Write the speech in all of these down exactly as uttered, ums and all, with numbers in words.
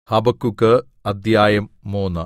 Habakkuk അദ്ധ്യായം മൂന്ന്.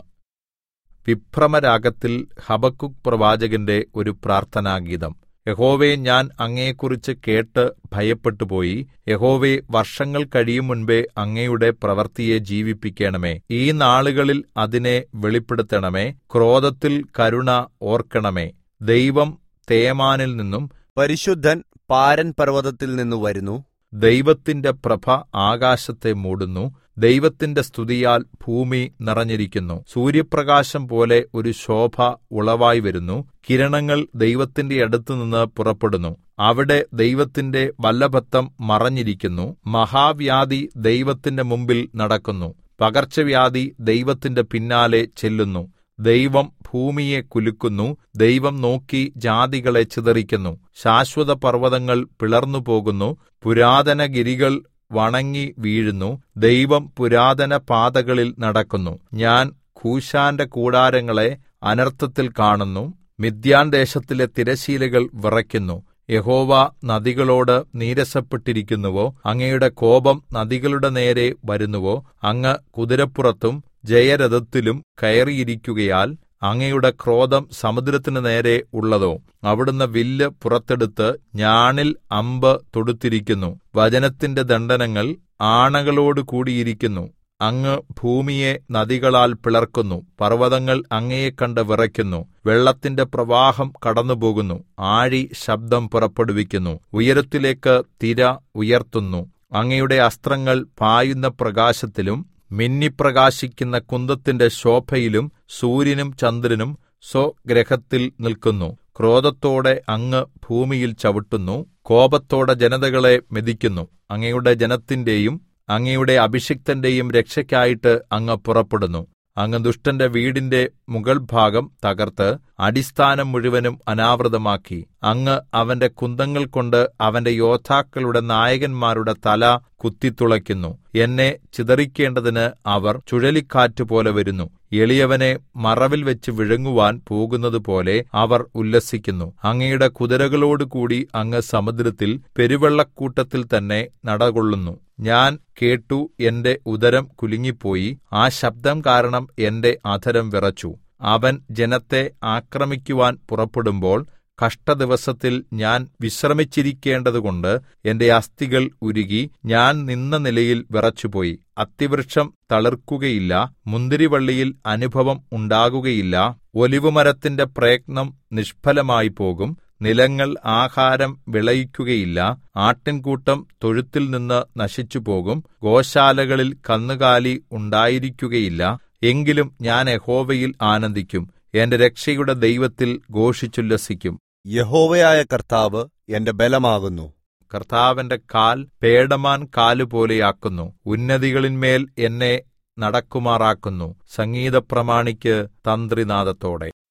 വിഭ്രമരാഗത്തിൽ Habakkuk പ്രവാചകന്റെ ഒരു പ്രാർത്ഥനാഗീതം. യഹോവേ, ഞാൻ അങ്ങയെക്കുറിച്ച് കേട്ട് ഭയപ്പെട്ടുപോയി. യഹോവേ, വർഷങ്ങൾ കഴിയും മുൻപേ അങ്ങയുടെ പ്രവൃത്തിയെ ജീവിപ്പിക്കണമേ. ഈ നാളുകളിൽ അതിനെ വെളിപ്പെടുത്തണമേ. ക്രോധത്തിൽ കരുണ ഓർക്കണമേ. ദൈവം തേമാനിൽ നിന്നും പരിശുദ്ധൻ പാരൻ പർവ്വതത്തിൽ നിന്നു വരുന്നു. ദൈവത്തിന്റെ പ്രഭ ആകാശത്തെ മൂടുന്നു. ദൈവത്തിന്റെ സ്തുതിയാൽ ഭൂമി നിറഞ്ഞിരിക്കുന്നു. സൂര്യപ്രകാശം പോലെ ഒരു ശോഭ ഉളവായി വരുന്നു. കിരണങ്ങൾ ദൈവത്തിന്റെ അടുത്തുനിന്ന് പുറപ്പെടുന്നു. അവിടെ ദൈവത്തിന്റെ വല്ലഭത്വം മറഞ്ഞിരിക്കുന്നു. മഹാവ്യാധി ദൈവത്തിന്റെ മുമ്പിൽ നടക്കുന്നു. പകർച്ചവ്യാധി ദൈവത്തിന്റെ പിന്നാലെ ചെല്ലുന്നു. ദൈവം ഭൂമിയെ കുലുക്കുന്നു. ദൈവം നോക്കി ജാതികളെ ചിതറിക്കുന്നു. ശാശ്വത പർവ്വതങ്ങൾ പിളർന്നുപോകുന്നു. പുരാതന ഗിരികൾ വണങ്ങി വീഴുന്നു. ദൈവം പുരാതന പാതകളിൽ നടക്കുന്നു. ഞാൻ കൂശാന്റെ കൂടാരങ്ങളെ അനർത്ഥത്തിൽ കാണുന്നു. മിദ്യാൻ ദേശത്തിലെ തിരശ്ശീലകൾ വിറയ്ക്കുന്നു. യഹോവ നദികളോട് നീരസപ്പെട്ടിരിക്കുന്നുവോ? അങ്ങയുടെ കോപം നദികളുടെ നേരെ വരുന്നുവോ? അങ്ങ് കുതിരപ്പുറത്തും ജയരഥത്തിലും കയറിയിരിക്കുകയാൽ അങ്ങയുടെ ക്രോധം സമുദ്രത്തിന് നേരെ ഉള്ളതോ? അവിടുന്ന് വില്ല് പുറത്തെടുത്ത് ഞാണിൽ അമ്പ് തൊടുത്തിരിക്കുന്നു. വചനത്തിന്റെ ദണ്ഡനങ്ങൾ ആണകളോട് കൂടിയിരിക്കുന്നു. അങ്ങ് ഭൂമിയെ നദികളാൽ പിളർക്കുന്നു. പർവ്വതങ്ങൾ അങ്ങയെ കണ്ട് വിറയ്ക്കുന്നു. വെള്ളത്തിന്റെ പ്രവാഹം കടന്നുപോകുന്നു. ആഴി ശബ്ദം പുറപ്പെടുവിക്കുന്നു. ഉയരത്തിലേക്ക് തിര ഉയർത്തുന്നു. അങ്ങയുടെ അസ്ത്രങ്ങൾ പായുന്ന പ്രകാശത്തിലും മിന്നിപ്രകാശിക്കുന്ന കുന്തത്തിന്റെ ശോഭയിലും സൂര്യനും ചന്ദ്രനും സ്വഗൃഹത്തിൽ നിൽക്കുന്നു. ക്രോധത്തോടെ അങ്ങ് ഭൂമിയിൽ ചവിട്ടുന്നു. കോപത്തോടെ ജനതകളെ മെതിക്കുന്നു. അങ്ങയുടെ ജനത്തിന്റെയും അങ്ങയുടെ അഭിഷിക്തന്റെയും രക്ഷയ്ക്കായിട്ട് അങ്ങ് പുറപ്പെടുന്നു. അങ്ങ് ദുഷ്ടന്റെ വീടിന്റെ മുകൾഭാഗം തകർത്ത് അടിസ്ഥാനം മുഴുവനും അനാവൃതമാക്കി. അങ്ങ് അവന്റെ കുന്തങ്ങൾ കൊണ്ട് അവന്റെ യോദ്ധാക്കളുടെ നായകന്മാരുടെ തല കുത്തിത്തുളയ്ക്കുന്നു. എന്നെ ചിതറിക്കേണ്ടതിന് അവർ ചുഴലിക്കാറ്റുപോലെ വരുന്നു. എളിയവനെ മറവിൽ വെച്ച് വിഴുങ്ങുവാൻ പോകുന്നതുപോലെ അവർ ഉല്ലസിക്കുന്നു. അങ്ങയുടെ കുതിരകളോടുകൂടി അങ്ങ് സമുദ്രത്തിൽ പെരുവെള്ളക്കൂട്ടത്തിൽ തന്നെ നടകൊള്ളുന്നു. ഞാൻ കേട്ടു, എന്റെ ഉദരം കുലുങ്ങിപ്പോയി. ആ ശബ്ദം കാരണം എന്റെ അധരം വിറച്ചു. അവൻ ജനത്തെ ആക്രമിക്കുവാൻ പുറപ്പെടുമ്പോൾ കഷ്ടദിവസത്തിൽ ഞാൻ വിശ്രമിച്ചിരിക്കേണ്ടതുകൊണ്ട് എന്റെ അസ്ഥികൾ ഉരുകി. ഞാൻ നിന്ന നിലയിൽ വിറച്ചുപോയി. അത്തിവൃക്ഷം തളിർക്കുകയില്ല. മുന്തിരിവള്ളിയിൽ അനുഭവം ഉണ്ടാകുകയില്ല. ഒലിവുമരത്തിന്റെ പ്രയത്നം നിഷ്ഫലമായി പോകും. നിലങ്ങൾ ആഹാരം വിളയിക്കുകയില്ല. ആട്ടിൻകൂട്ടം തൊഴുത്തിൽ നിന്ന് നശിച്ചുപോകും. ഗോശാലകളിൽ കന്നുകാലി ഉണ്ടായിരിക്കുകയില്ല. എങ്കിലും ഞാൻ യഹോവയിൽ ആനന്ദിക്കും. എന്റെ രക്ഷയുടെ ദൈവത്തിൽ ഘോഷിച്ചുല്ലസിക്കും. യഹോവയായ കർത്താവ് എന്റെ ബലമാകുന്നു. കർത്താവിന്റെ കാൽ പേടമാൻ കാലുപോലെയാക്കുന്നു. ഉന്നതികളിന്മേൽ എന്നെ നടക്കുമാറാക്കുന്നു. സംഗീതപ്രമാണിക്ക് തന്ത്രിനാദത്തോടെ.